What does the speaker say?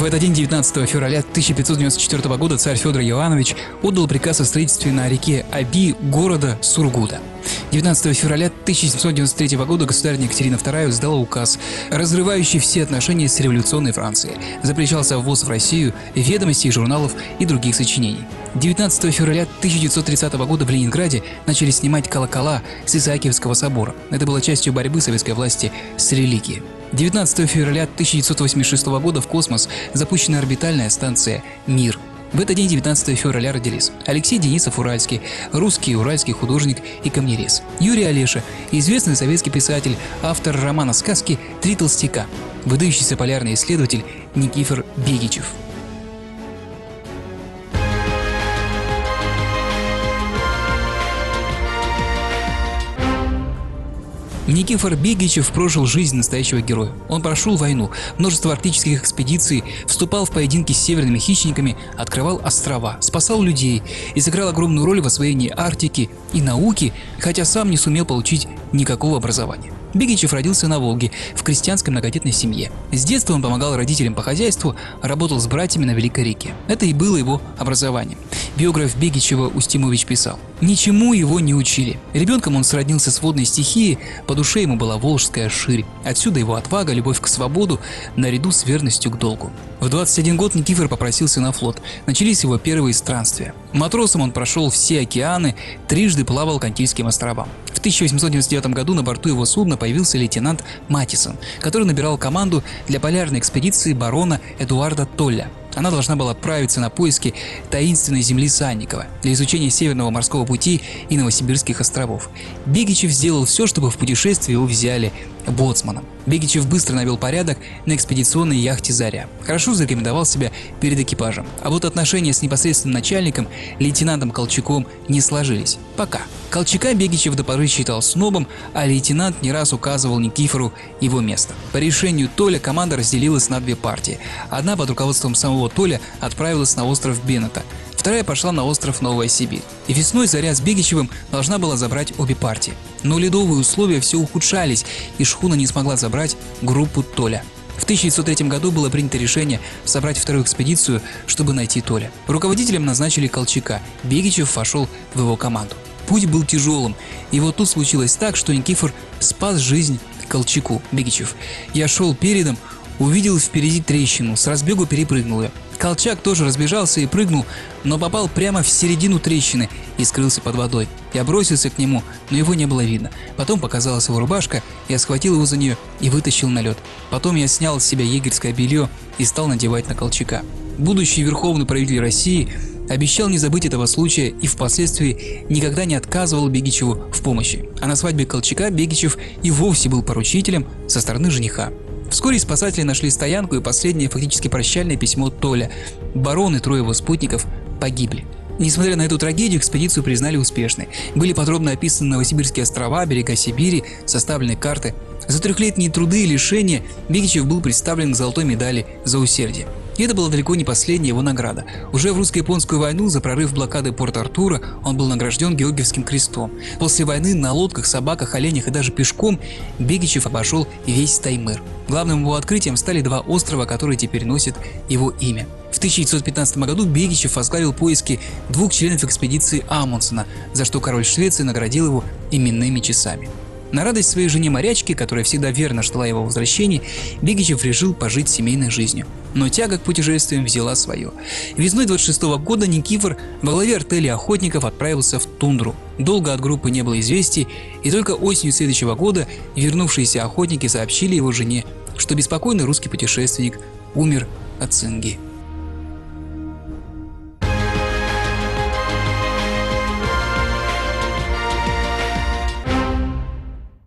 этот день, 19 февраля 1594 года, царь Федор Иоаннович отдал приказ о строительстве на реке Оби города Сургута. 19 февраля 1793 года государыня Екатерина II издала указ, разрывающий все отношения с революционной Францией. Запрещался ввоз в Россию ведомостей, журналов и других сочинений. 19 февраля 1930 года в Ленинграде начали снимать колокола с Исаакиевского собора. Это было частью борьбы советской власти с религией. 19 февраля 1986 года в космос запущена орбитальная станция «Мир». В этот день, 19 февраля, родились Алексей Денисов-Уральский, русский уральский художник и камнерез; Юрий Олеша, известный советский писатель, автор романа «Сказки. Три толстяка», выдающийся полярный исследователь Никифор Бегичев. Никифор Бегичев прожил жизнь настоящего героя. Он прошел войну, множество арктических экспедиций, вступал в поединки с северными хищниками, открывал острова, спасал людей и сыграл огромную роль в освоении Арктики и науки, хотя сам не сумел получить никакого образования. Бегичев родился на Волге в крестьянской многодетной семье. С детства он помогал родителям по хозяйству, работал с братьями на Великой реке. Это и было его образованием. Биограф Бегичева Устимович писал: «Ничему его не учили. Ребенком он сроднился с водной стихией, по душе ему была волжская ширь. Отсюда его отвага, любовь к свободу, наряду с верностью к долгу». В 21 год Никифор попросился на флот. Начались его первые странствия. Матросом он прошел все океаны, трижды плавал к Антильским островам. В 1899 году на борту его судна появился лейтенант Матисон, который набирал команду для полярной экспедиции барона Эдуарда Толля. Она должна была отправиться на поиски таинственной земли Санникова для изучения Северного морского пути и Новосибирских островов. Бегичев сделал все, чтобы в путешествие его взяли боцманом. Бегичев быстро навел порядок на экспедиционной яхте «Заря». Хорошо зарекомендовал себя перед экипажем. А вот отношения с непосредственным начальником, лейтенантом Колчаком, не сложились. Пока. Колчака Бегичев до поры считал снобом, а лейтенант не раз указывал Никифору его место. По решению Толя команда разделилась на две партии. Одна под руководством самого Толя отправилась на остров Беннета, вторая пошла на остров Новая Сибирь. И весной «Заря» с Бегичевым должна была забрать обе партии. Но ледовые условия все ухудшались, и шхуна не смогла забрать группу Толя. В 1903 году было принято решение собрать вторую экспедицию, чтобы найти Толя. Руководителем назначили Колчака. Бегичев вошел в его команду. Путь был тяжелым, и вот тут случилось так, что Никифор спас жизнь Колчаку. Бегичев: «Я шел передом, увидел впереди трещину, с разбегу перепрыгнул ее. Колчак тоже разбежался и прыгнул, но попал прямо в середину трещины и скрылся под водой. Я бросился к нему, но его не было видно. Потом показалась его рубашка, я схватил его за нее и вытащил на лед. Потом я снял с себя егерское белье и стал надевать на Колчака». Будущий верховный правитель России обещал не забыть этого случая и впоследствии никогда не отказывал Бегичеву в помощи. А на свадьбе Колчака Бегичев и вовсе был поручителем со стороны жениха. Вскоре спасатели нашли стоянку, и последнее фактически прощальное письмо Толя. Барон и трое его спутников погибли. Несмотря на эту трагедию, экспедицию признали успешной. Были подробно описаны Новосибирские острова, берега Сибири, составлены карты. За трехлетние труды и лишения Бегичев был представлен к золотой медали за усердие. И это была далеко не последняя его награда. Уже в русско-японскую войну за прорыв блокады Порт-Артура он был награжден Георгиевским крестом. После войны на лодках, собаках, оленях и даже пешком Бегичев обошел весь Таймыр. Главным его открытием стали два острова, которые теперь носят его имя. В 1915 году Бегичев возглавил поиски двух членов экспедиции Амундсена, за что король Швеции наградил его именными часами. На радость своей жене морячке, которая всегда верно ждала его возвращения, Бегичев решил пожить семейной жизнью. Но тяга к путешествиям взяла свое. Весной 26 года Никифор во главе артели охотников отправился в тундру. Долго от группы не было известий, и только осенью следующего года вернувшиеся охотники сообщили его жене, что беспокойный русский путешественник умер от цинги.